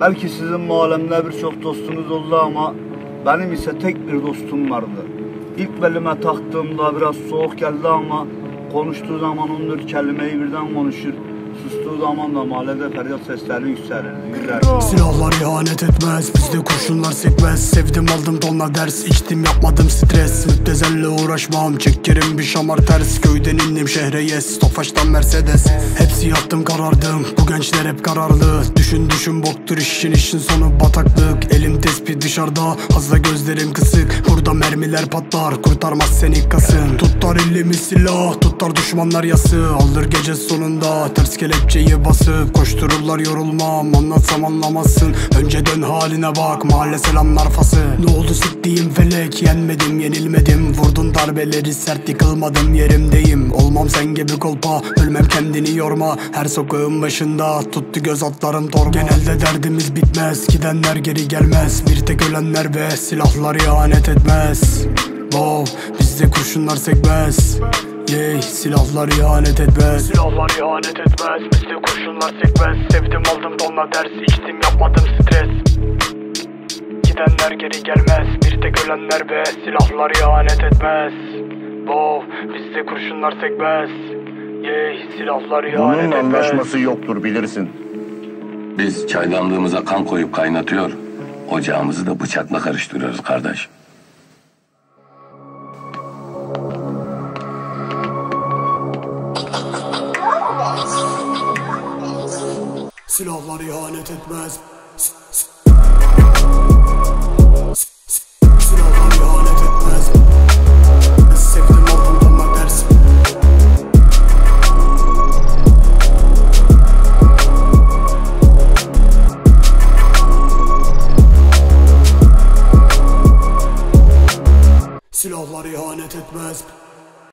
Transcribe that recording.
Belki sizin bu alemde birçok dostunuz oldu ama benim ise tek bir dostum vardı. İlk belime taktığımda biraz soğuk geldi ama konuştuğu zaman 14 kelimeyi birden konuşur. Sustuğu zaman da mahallede feryat sesleri yükselirdi. Silahlar ihanet etmez, bizde kurşunlar sekmez. Sevdim aldım tonla ders, içtim yapmadım stres. Müptezelle uğraşmam, çekerim bir şamar ters. Köyden indim şehre yes, Tofaş'tan Mercedes. Hepsi yattım karardım, bu gençler hep kararlı. Düşün boktur işin sonu bataklık. Elim tespih dışarıda, fazla gözlerim kısık. Burada mermiler patlar, kurtarmaz seni kasın. Tutar elimi silah, tutar düşmanlar yası. Alır gece sonunda, ters kelepçeyi basıp koştururlar yorulmam. Anlatsam anlamazsın, önce dön haline bak. Mahalle selamlar fası. Ne oldu siktiğim felek, yenmedim yenilmedim. Vurdun darbeleri sert, yıkılmadım yerimdeyim. Olmam sen gibi kolpa, ölmem kendini yorma. Her sokağın başında tuttu göz altlarım torba. Genelde derdimiz bitmez, gidenler geri gelmez. Bir tek ölenler ve silahlar ihanet etmez. Wow, bizde kurşunlar sekmez. Yeah, silahlar ihanet etmez. Silahlar ihanet etmez, bizde kurşunlar sekmez. Sevdim aldım tonla ders, içtim yapmadım stres. Gidenler geri gelmez, bir tek ölenler ve silahlar ihanet etmez. Wow, bizde kurşunlar sekmez. Yeah, silahlar ihanet etmez. Bunun anlaşması yoktur bilirsin. Biz çaydanlığımıza kan koyup kaynatıyor, ocağımızı da bıçakla karıştırıyoruz kardeş. Silahlar ihanet etmez. Silahlar ihanet etmez. Sevdim aldım tonla ders. Silahlar ihanet etmez.